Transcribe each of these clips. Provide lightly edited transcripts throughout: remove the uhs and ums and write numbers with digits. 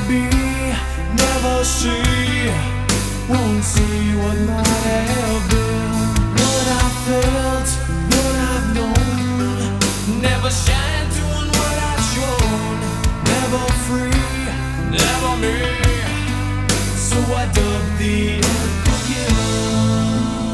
be, never see, won't see what might have been. What I felt, what I've known, never shine doing what I've shown. Never free, never me, so I dug the unforgiven.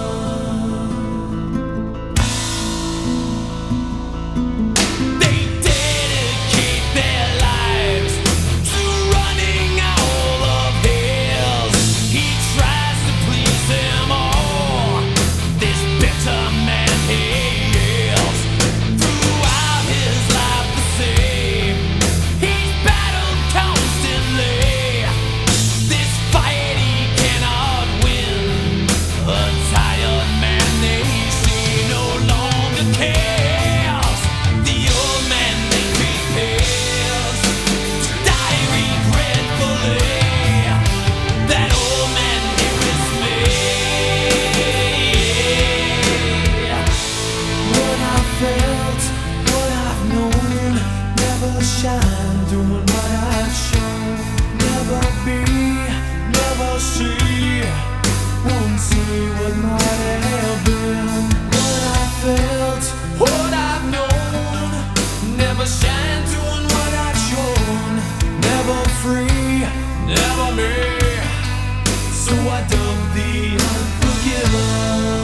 Shine, doing what I've shown. Never be, never see, won't see what might have been. What I felt, what I've known, never shine, doing what I've shown. Never free, never me, so I dug the unforgiven.